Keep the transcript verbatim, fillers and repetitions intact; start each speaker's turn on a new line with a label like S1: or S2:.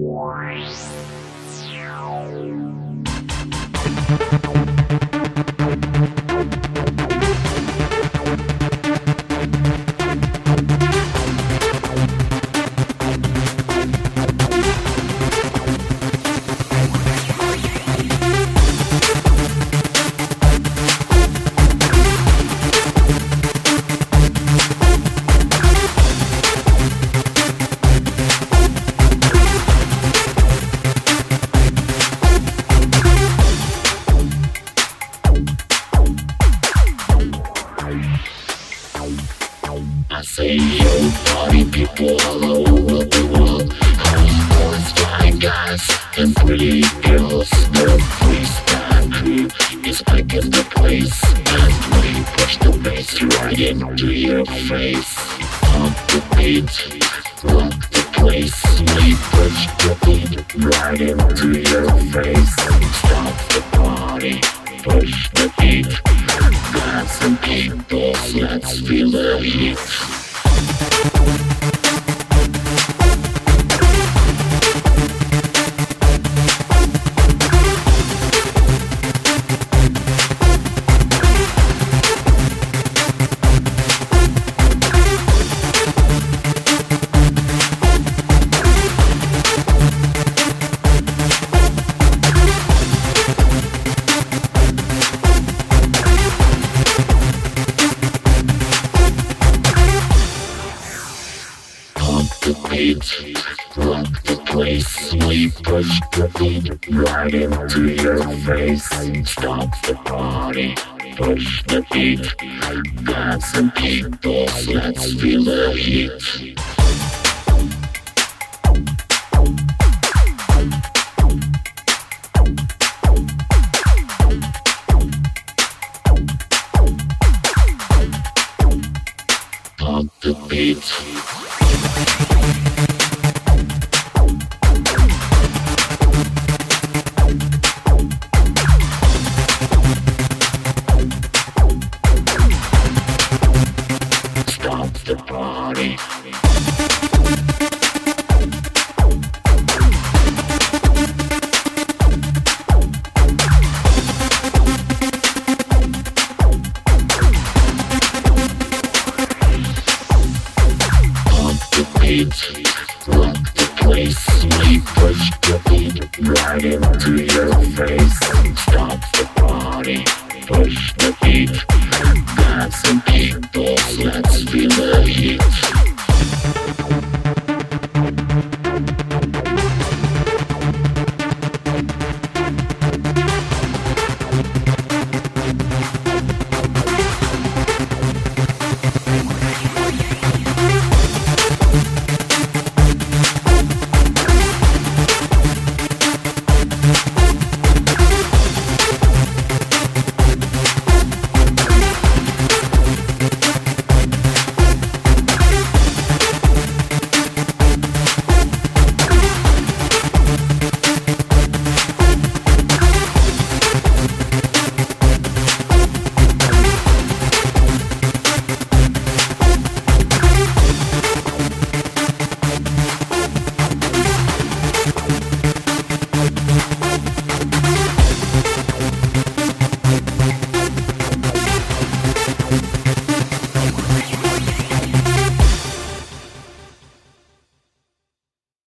S1: I say yo, party people all over the world. Homeboys, fine guys, and pretty girls. The freestyle crew is back in the place, and we push the bass right into your face. Pump the beat, rock the place. We push the beat right into your face. Stop the party, push the beat. Dance and people, let's feel the heat. The beat, rock the place. We push the beat right into your face. Stop the party, push the beat. Dance and people, let's feel the heat. Pump the beat. Stop the party. Rock the place. We push the beat right into your face. Stop the party, push the beat. Dance and people, let's feel the heat.